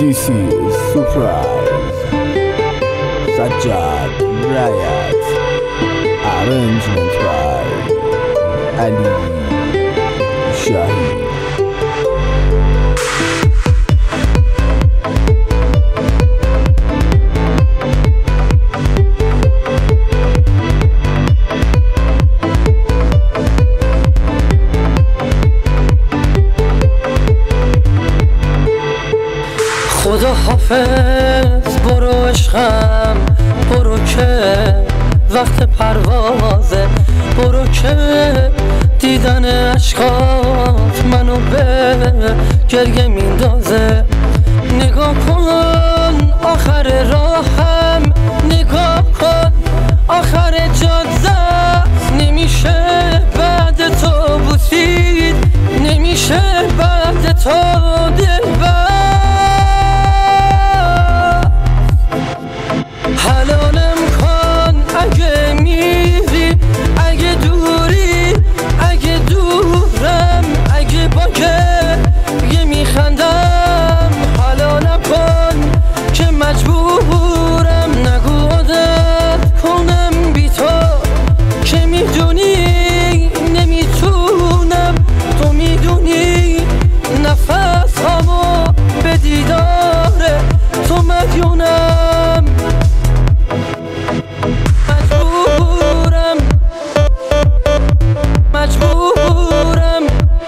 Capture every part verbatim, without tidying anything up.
This is Surprise. Sajjad Riot. Arrangement by Ali Shahi. خدا حافظ برو عشقم، برو که وقت پروازه، برو که دیدن عشقات منو به گریه میندازه. نگاه کن آخر راهم، نگاه کن آخر جاده، نمیشه بعد تو بوسید، نمیشه بعد تو دلبر. حلالم کن اگه میری، اگه دوری، اگه دورم، اگه با که یه میخندم. حلالم کن که مجبورم، نگو عادت کنم بی تو، که میدونی نمیتونم، تو میدونی نفس هامو به دیدار تو مدیونم. مجبورم مجبورم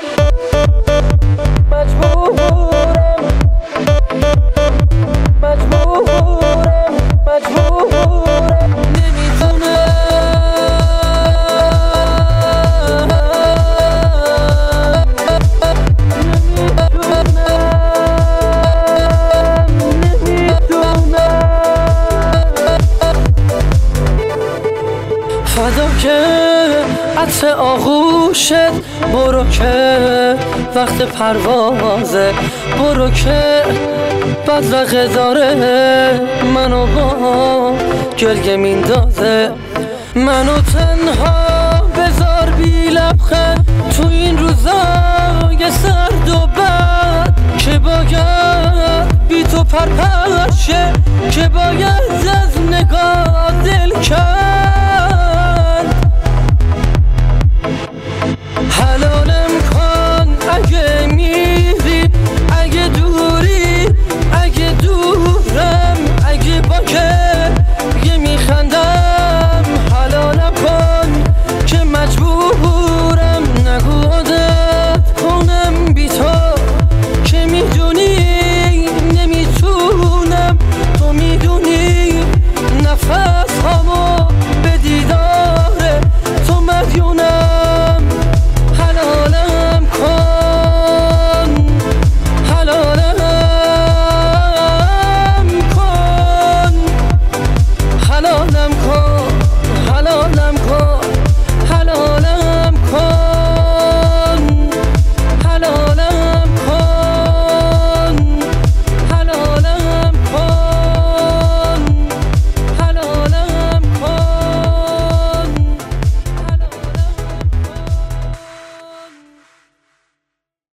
مجبورم مجبورم مجبورم نمیتونم فدا که عطر آغوشت، برو که وقت پروازه، برو که بدرقه داره منو با گریه میندازه. منو تنها بذار بی لبخند تو این روزای سرد و بد، که باید بی تو پرپرشه، که باید از نگاه دل کرد. حلالم کن اگه میری، اگه دوری، اگه دورم، اگه با که یه میخندم. حلالم کن که مجبورم، نگو عادت کنم بی تو، که میدونی نمیتونم، تو میدونی نفس هامو به دیدار تو مدیونم. حلالم کن، حلالم کن، حلالم